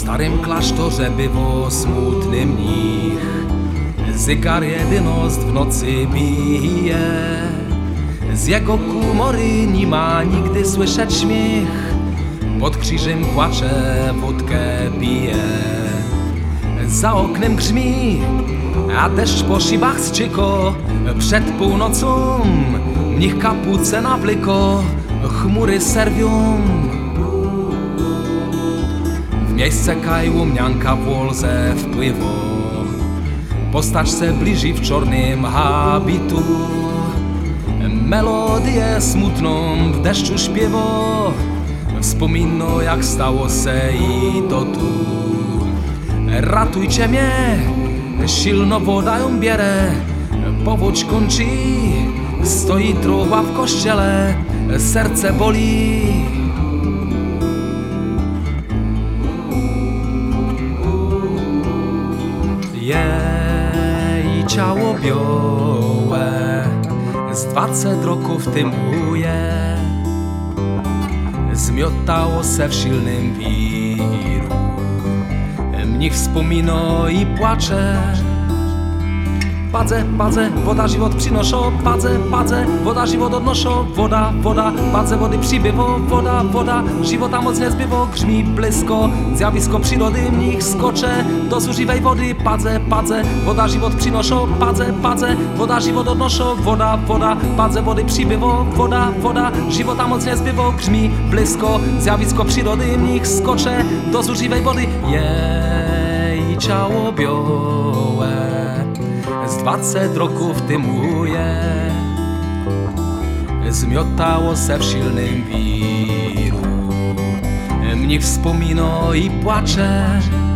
starym klasztorze bywo smutny mnich. Zegar jedyność w nocy bije. Z jego komory nie ma nigdy słyszeć śmiech. Pod krzyżem płacze, wódkę pije. Za oknem grzmi, a deszcz po szybach ścieko. Przed północą mnich kapuce nawleko, chmury serwią. W miejsce kaj łomnianka w Wolze wpływo. Postać se bliży w czarnym habitu. Melodię smutną w deszczu śpiewo. Wspomino jak stało se i to tu. Ratujcie mnie, silno woda ją bierze. Powódź kończy, stoi truba w kościele. Serce boli. Jej ciało białe z 20 roków tymuje. Zmiotało se w silnym wiru. Mnich wspomino i płacze. Padze, padze, woda żywot przynoszą. Padze, padze, woda żywot odnoszą. Woda, woda, padze wody przybywo. Woda, woda, żywota moc nie zbywo. Grzmi blisko, zjawisko przyrody mnich skocze do zużywej wody. Padze, padze, woda żywot przynoszą. Padze, padze, woda żywot odnoszą. Woda, woda, padze wody przybywo. Woda, woda, żywota moc nie zbywo. Grzmi blisko, zjawisko przyrody mnich skocze do zużywej wody. Jej ciało białe z 20 roków tymuje. Zmiotało se w silnym wiru. Mnich wspomino i płacze.